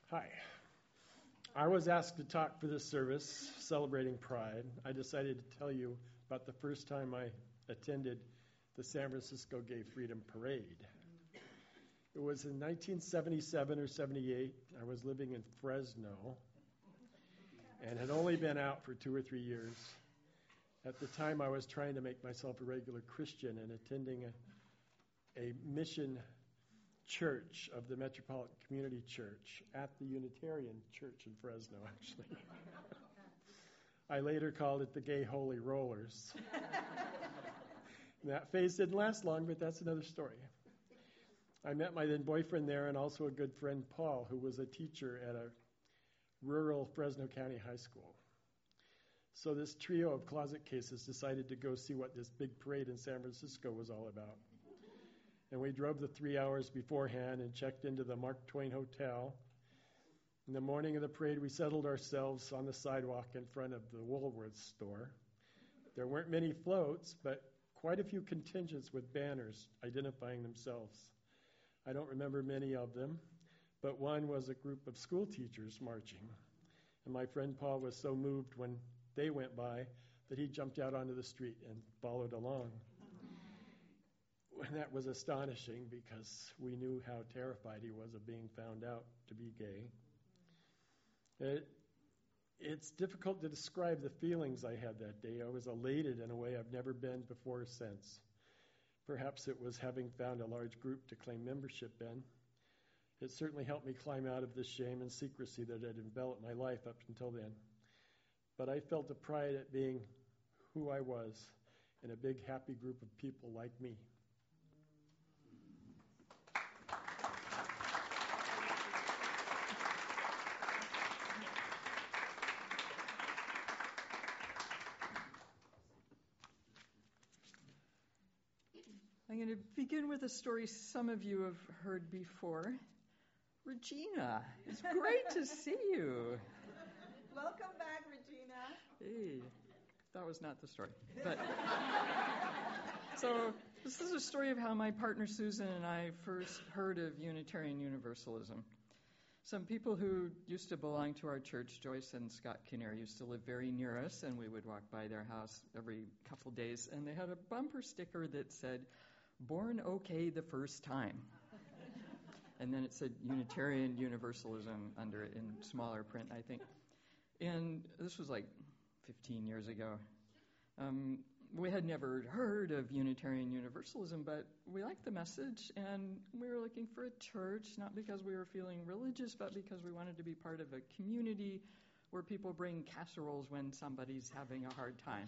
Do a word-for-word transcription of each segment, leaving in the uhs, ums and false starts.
Hi. I was asked to talk for this service celebrating Pride. I decided to tell you about the first time I attended the San Francisco Gay Freedom Parade. It was in nineteen seventy-seven or seventy-eight. I was living in Fresno and had only been out for two or three years. At the time, I was trying to make myself a regular Christian and attending a, a mission church of the Metropolitan Community Church at the Unitarian Church in Fresno, actually. I later called it the Gay Holy Rollers. That phase didn't last long, but that's another story. I met my then boyfriend there and also a good friend, Paul, who was a teacher at a rural Fresno County high school. So this trio of closet cases decided to go see what this big parade in San Francisco was all about. And we drove the three hours beforehand and checked into the Mark Twain Hotel. In the morning of the parade, we settled ourselves on the sidewalk in front of the Woolworths store. There weren't many floats, but quite a few contingents with banners identifying themselves. I don't remember many of them, but one was a group of school teachers marching. And my friend Paul was so moved when they went by that he jumped out onto the street and followed along. And that was astonishing because we knew how terrified he was of being found out to be gay. It, it's difficult to describe the feelings I had that day. I was elated in a way I've never been before or since. Perhaps it was having found a large group to claim membership in. It certainly helped me climb out of the shame and secrecy that had enveloped my life up until then. But I felt a pride at being who I was in a big, happy group of people like me. I'm going to begin with a story some of you have heard before. Regina, it's great to see you. Welcome back, Regina. Hey, that was not the story. But so this is a story of how my partner Susan and I first heard of Unitarian Universalism. Some people who used to belong to our church, Joyce and Scott Kinnear, used to live very near us, and we would walk by their house every couple days, and they had a bumper sticker that said, "Born okay the first time." And then it said Unitarian Universalism under it in smaller print, I think. And this was like fifteen years ago. Um, we had never heard of Unitarian Universalism, but we liked the message, and we were looking for a church, not because we were feeling religious, but because we wanted to be part of a community where people bring casseroles when somebody's having a hard time.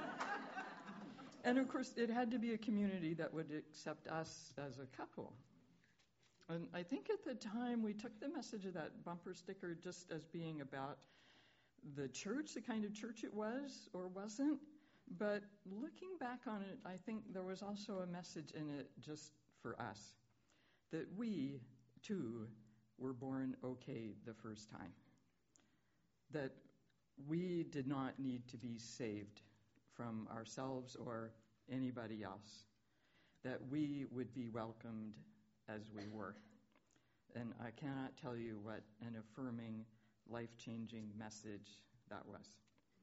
And of course, it had to be a community that would accept us as a couple. And I think at the time we took the message of that bumper sticker just as being about the church, the kind of church it was or wasn't. But looking back on it, I think there was also a message in it just for us, that we, too, were born okay the first time. That we did not need to be saved from ourselves or anybody else. That we would be welcomed as we were. And I cannot tell you what an affirming, life-changing message that was.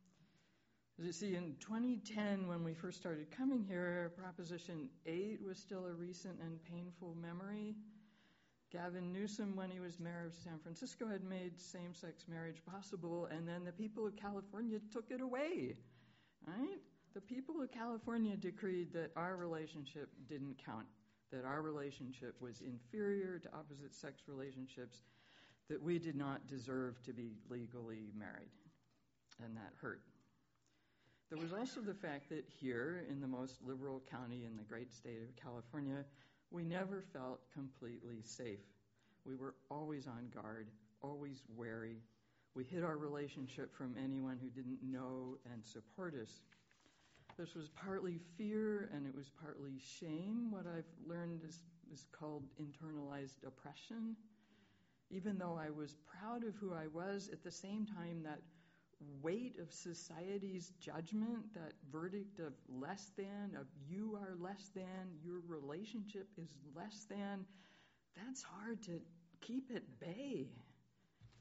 As you see, in twenty ten, when we first started coming here, Proposition eight was still a recent and painful memory. Gavin Newsom, when he was mayor of San Francisco, had made same-sex marriage possible, and then the people of California took it away. Right? The people of California decreed that our relationship didn't count, that our relationship was inferior to opposite-sex relationships, that we did not deserve to be legally married. And that hurt. There was also the fact that here, in the most liberal county in the great state of California, we never felt completely safe. We were always on guard, always wary. We hid our relationship from anyone who didn't know and support us. This was partly fear, and it was partly shame. What I've learned is, is called internalized oppression. Even though I was proud of who I was, at the same time, that weight of society's judgment, that verdict of less than, of you are less than, your relationship is less than, that's hard to keep at bay.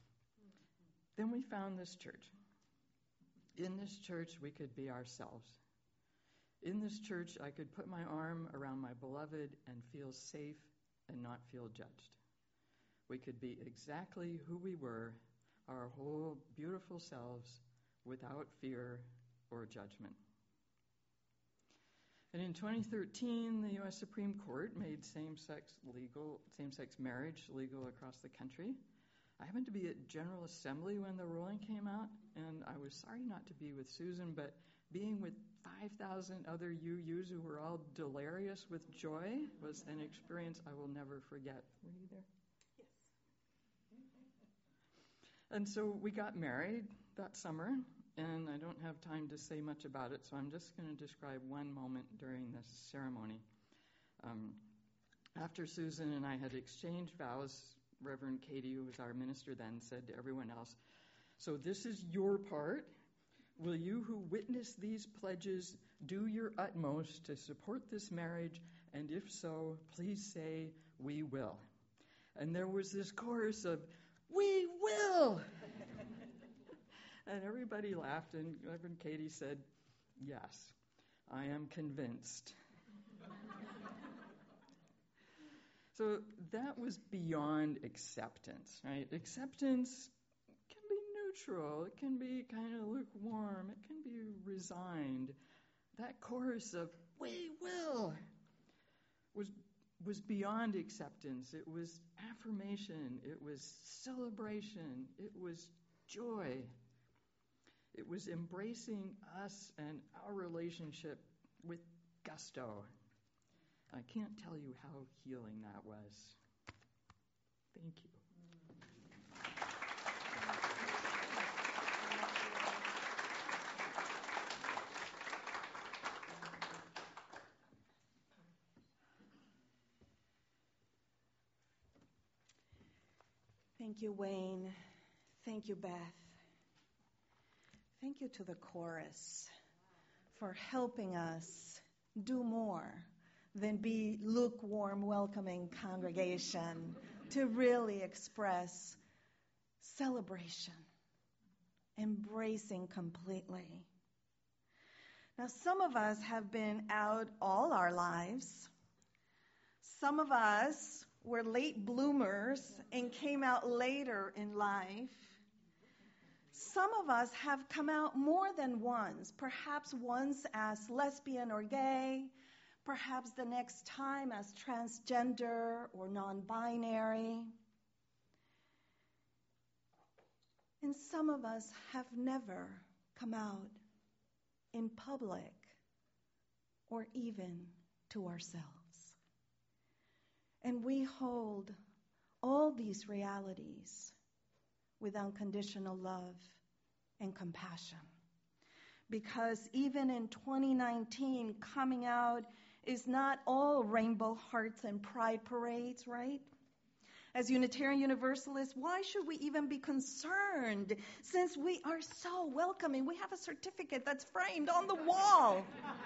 Then we found this church. In this church, we could be ourselves. In this church, I could put my arm around my beloved and feel safe and not feel judged. We could be exactly who we were, our whole beautiful selves, without fear or judgment. And in twenty thirteen, the U S Supreme Court made same-sex legal, same-sex marriage legal across the country. I happened to be at General Assembly when the ruling came out, and I was sorry not to be with Susan, but being with five thousand other U Us who were all delirious with joy was an experience I will never forget. Were you there? Yes. And so we got married that summer, and I don't have time to say much about it, so I'm just going to describe one moment during this ceremony. Um, after Susan and I had exchanged vows, Reverend Katie, who was our minister then, said to everyone else, "So this is your part. Will you who witness these pledges do your utmost to support this marriage? And if so, please say, 'We will.'" And there was this chorus of, "We will!" And everybody laughed, and Reverend Katie said, "Yes, I am convinced." So that was beyond acceptance, right? Acceptance can be neutral. It can be kind of lukewarm. It can be resigned. That chorus of "we will" was was beyond acceptance. It was affirmation. It was celebration. It was joy. It was embracing us and our relationship with gusto. I can't tell you how healing that was. Thank you. Thank you, Wayne. Thank you, Beth. Thank you to the chorus for helping us do more than be lukewarm, welcoming congregation, to really express celebration, embracing completely. Now, some of us have been out all our lives. Some of us were late bloomers and came out later in life. Some of us have come out more than once, perhaps once as lesbian or gay, perhaps the next time as transgender or non-binary. And some of us have never come out in public or even to ourselves. And we hold all these realities with unconditional love and compassion. Because even in twenty nineteen, coming out is not all rainbow hearts and pride parades, right? As Unitarian Universalists, why should we even be concerned since we are so welcoming? We have a certificate that's framed on the wall.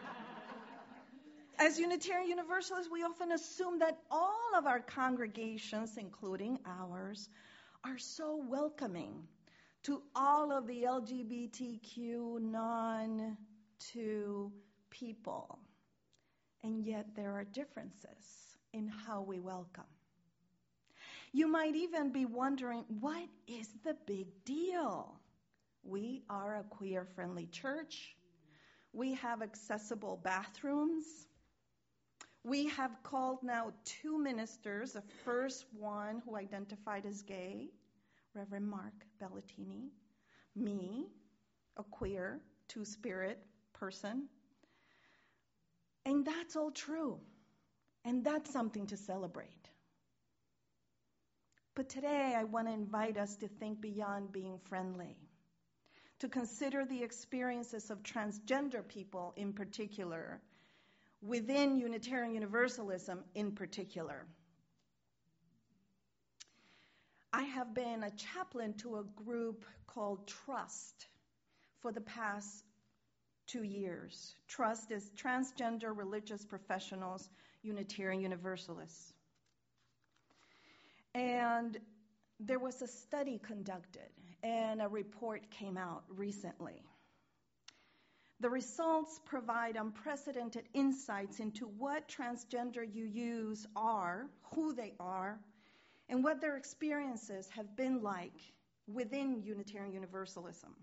As Unitarian Universalists, we often assume that all of our congregations, including ours, are so welcoming to all of the L G B T Q non two people. And yet there are differences in how we welcome. You might even be wondering, what is the big deal? We are a queer-friendly church. We have accessible bathrooms. We have called now two ministers, the first one who identified as gay, Reverend Mark Bellatini, me, a queer, two-spirit person. And that's all true. And that's something to celebrate. But today I want to invite us to think beyond being friendly, to consider the experiences of transgender people in particular, within Unitarian Universalism in particular. I have been a chaplain to a group called TRUST for the past two years. TRUST is Transgender Religious Professionals Unitarian Universalists. And there was a study conducted, and a report came out recently. The results provide unprecedented insights into what transgender U Us are, who they are, and what their experiences have been like within Unitarian Universalism.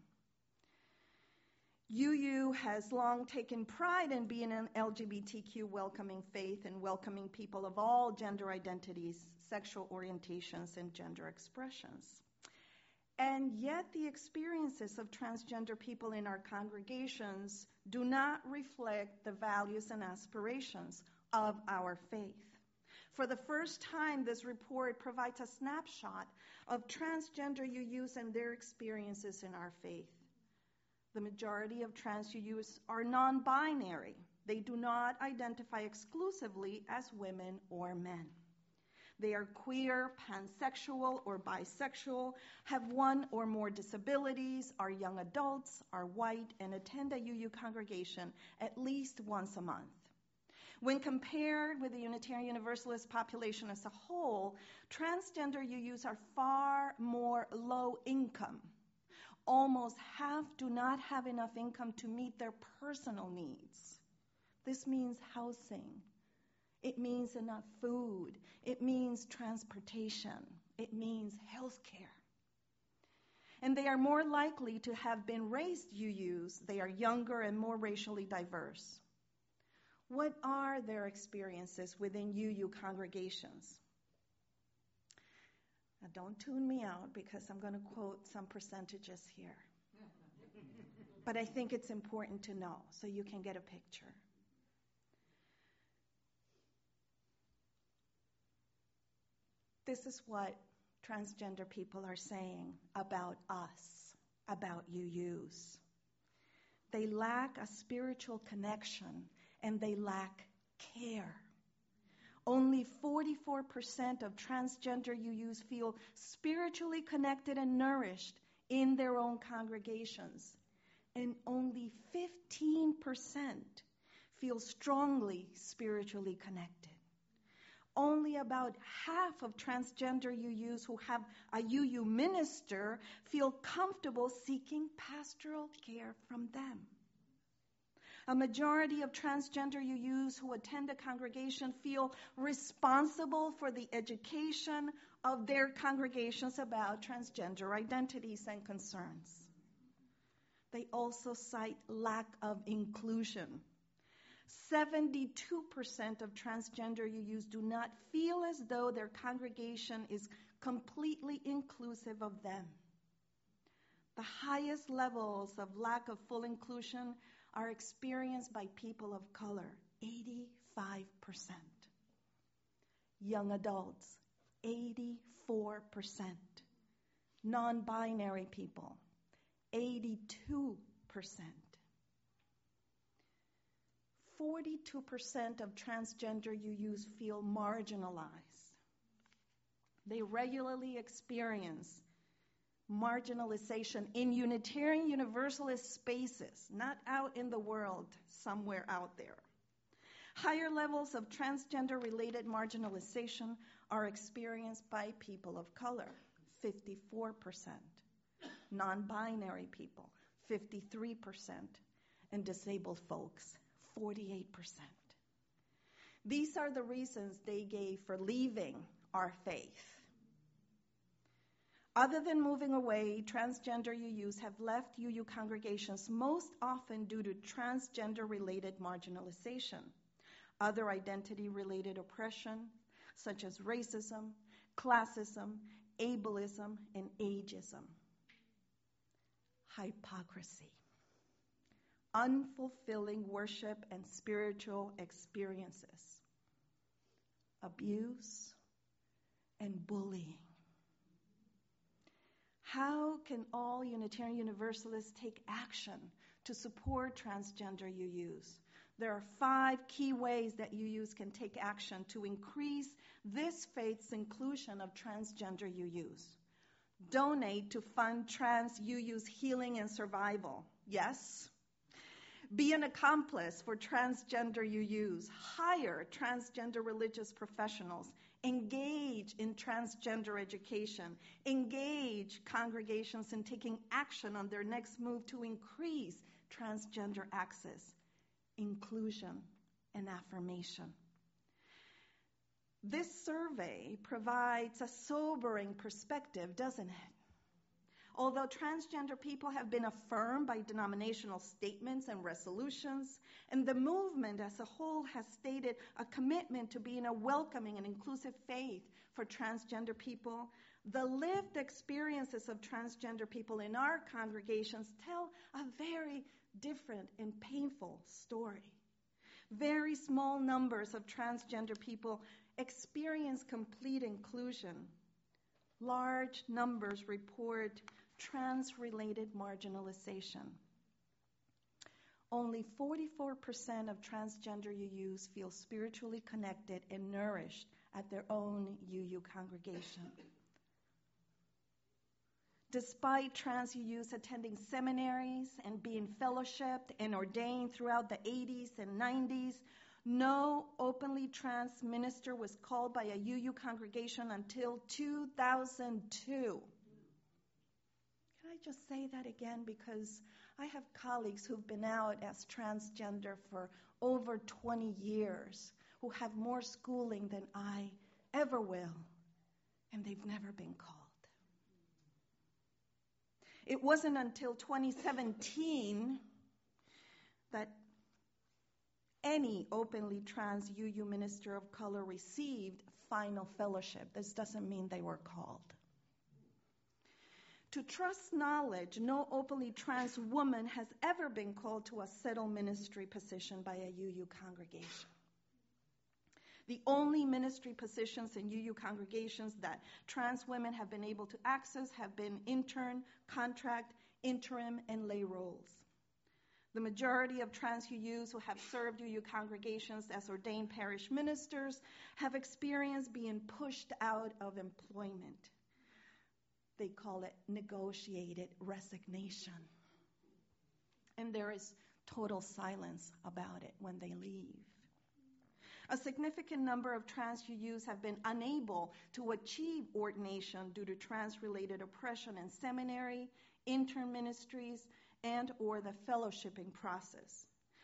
U U has long taken pride in being an L G B T Q welcoming faith and welcoming people of all gender identities, sexual orientations, and gender expressions. And yet the experiences of transgender people in our congregations do not reflect the values and aspirations of our faith. For the first time, this report provides a snapshot of transgender U Us and their experiences in our faith. The majority of trans U Us are non-binary. They do not identify exclusively as women or men. They are queer, pansexual, or bisexual, have one or more disabilities, are young adults, are white, and attend a U U congregation at least once a month. When compared with the Unitarian Universalist population as a whole, transgender U Us are far more low income. Almost half do not have enough income to meet their personal needs. This means housing. It means enough food. It means transportation. It means health care. And they are more likely to have been raised U Us. They are younger and more racially diverse. What are their experiences within U U congregations? Now, don't tune me out because I'm going to quote some percentages here. But I think it's important to know so you can get a picture. This is what transgender people are saying about us, about U Us. They lack a spiritual connection and they lack care. Only forty-four percent of transgender U Us feel spiritually connected and nourished in their own congregations. And only fifteen percent feel strongly spiritually connected. Only about half of transgender U Us who have a U U minister feel comfortable seeking pastoral care from them. A majority of transgender U Us who attend a congregation feel responsible for the education of their congregations about transgender identities and concerns. They also cite lack of inclusion. seventy-two percent of transgender U Us do not feel as though their congregation is completely inclusive of them. The highest levels of lack of full inclusion are experienced by people of color, eighty-five percent. Young adults, eighty-four percent. Non-binary people, eighty-two percent. forty-two percent of transgender U Us feel marginalized. They regularly experience marginalization in Unitarian Universalist spaces, not out in the world, somewhere out there. Higher levels of transgender-related marginalization are experienced by people of color, fifty-four percent, non-binary people, fifty-three percent, and disabled folks, forty-eight percent. These are the reasons they gave for leaving our faith. Other than moving away, transgender U Us have left U U congregations most often due to transgender-related marginalization, other identity-related oppression, such as racism, classism, ableism, and ageism. Hypocrisy. Unfulfilling worship and spiritual experiences. Abuse and bullying. How can all Unitarian Universalists take action to support transgender U Us? There are five key ways that U Us can take action to increase this faith's inclusion of transgender U Us. Donate to fund trans U Us healing and survival. Yes. Be an accomplice for transgender U Us. Hire transgender religious professionals Engage in transgender education. Engage congregations in taking action on their next move to increase transgender access, inclusion, and affirmation. This survey provides a sobering perspective, doesn't it? Although transgender people have been affirmed by denominational statements and resolutions, and the movement as a whole has stated a commitment to being a welcoming and inclusive faith for transgender people, the lived experiences of transgender people in our congregations tell a very different and painful story. Very small numbers of transgender people experience complete inclusion. Large numbers report trans-related marginalization. Only forty-four percent of transgender U Us feel spiritually connected and nourished at their own U U congregation. Despite trans U Us attending seminaries and being fellowshipped and ordained throughout the eighties and nineties, no openly trans minister was called by a U U congregation until two thousand two. Can I just say that again? Because I have colleagues who've been out as transgender for over twenty years, who have more schooling than I ever will, and they've never been called. It wasn't until twenty seventeen that any openly trans U U minister of color received final fellowship. This doesn't mean they were called. To trust knowledge, no openly trans woman has ever been called to a settled ministry position by a U U congregation. The only ministry positions in U U congregations that trans women have been able to access have been intern, contract, interim, and lay roles. The majority of trans U Us who have served U U congregations as ordained parish ministers have experienced being pushed out of employment. They call it negotiated resignation. And there is total silence about it when they leave. A significant number of trans U Us have been unable to achieve ordination due to trans-related oppression in seminary, intern ministries, and or the fellowshipping process.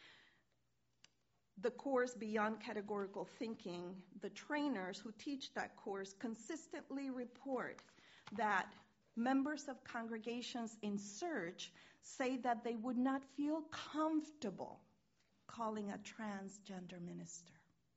The course Beyond Categorical Thinking, the trainers who teach that course consistently report that members of congregations in search say that they would not feel comfortable calling a transgender minister.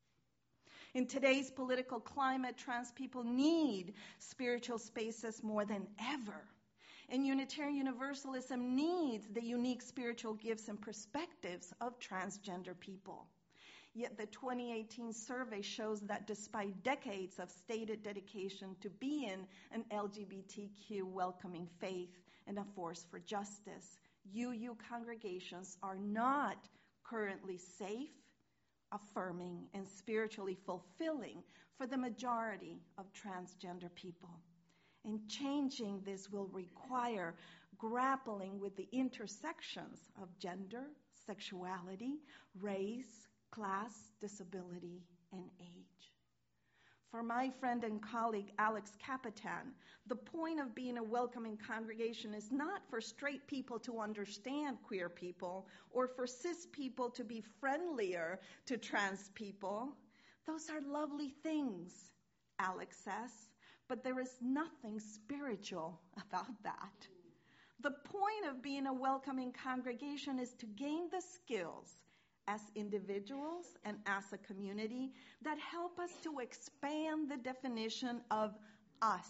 In today's political climate, trans people need spiritual spaces more than ever. And Unitarian Universalism needs the unique spiritual gifts and perspectives of transgender people. Yet the twenty eighteen survey shows that despite decades of stated dedication to being an L G B T Q welcoming faith and a force for justice, U U congregations are not currently safe, affirming, and spiritually fulfilling for the majority of transgender people. And changing this will require grappling with the intersections of gender, sexuality, race, class, disability, and age. For my friend and colleague Alex Capitan, the point of being a welcoming congregation is not for straight people to understand queer people or for cis people to be friendlier to trans people. Those are lovely things, Alex says, but there is nothing spiritual about that. The point of being a welcoming congregation is to gain the skills as individuals and as a community that help us to expand the definition of us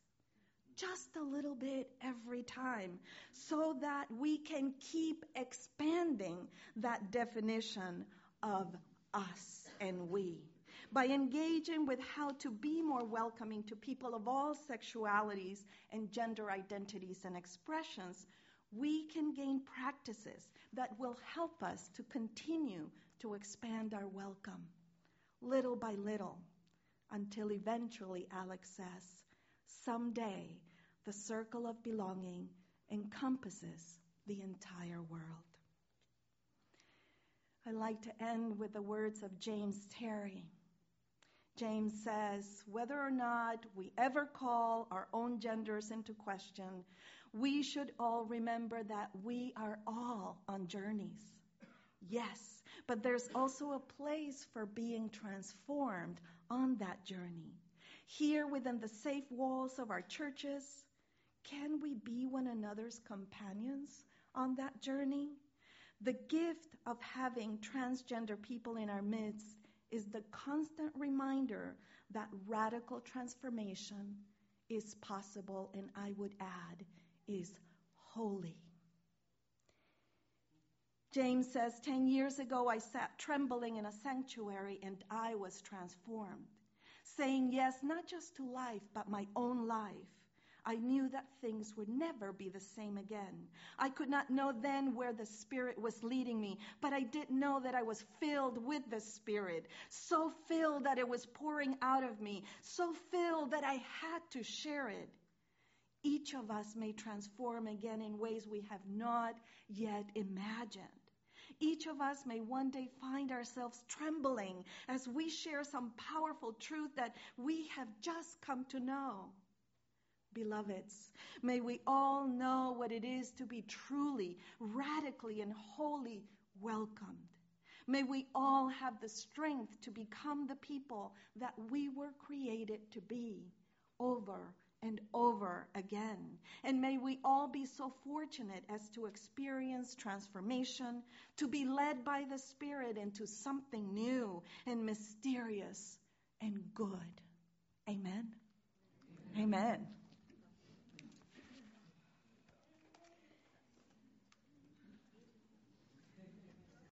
just a little bit every time so that we can keep expanding that definition of us and we. By engaging with how to be more welcoming to people of all sexualities and gender identities and expressions, we can gain practices that will help us to continue to expand our welcome, little by little, until eventually, Alex says, someday the circle of belonging encompasses the entire world. I like to end with the words of James Terry. James says, whether or not we ever call our own genders into question, we should all remember that we are all on journeys. Yes, but there's also a place for being transformed on that journey. Here within the safe walls of our churches, can we be one another's companions on that journey? The gift of having transgender people in our midst is the constant reminder that radical transformation is possible, and I would add, is holy. James says, ten years ago I sat trembling in a sanctuary and I was transformed, saying yes, not just to life, but my own life. I knew that things would never be the same again. I could not know then where the Spirit was leading me, but I did know that I was filled with the Spirit, so filled that it was pouring out of me, so filled that I had to share it. Each of us may transform again in ways we have not yet imagined. Each of us may one day find ourselves trembling as we share some powerful truth that we have just come to know. Beloveds, may we all know what it is to be truly, radically, and wholly welcomed. May we all have the strength to become the people that we were created to be over and over again. And may we all be so fortunate as to experience transformation, to be led by the Spirit into something new and mysterious and good. Amen. Amen. Amen.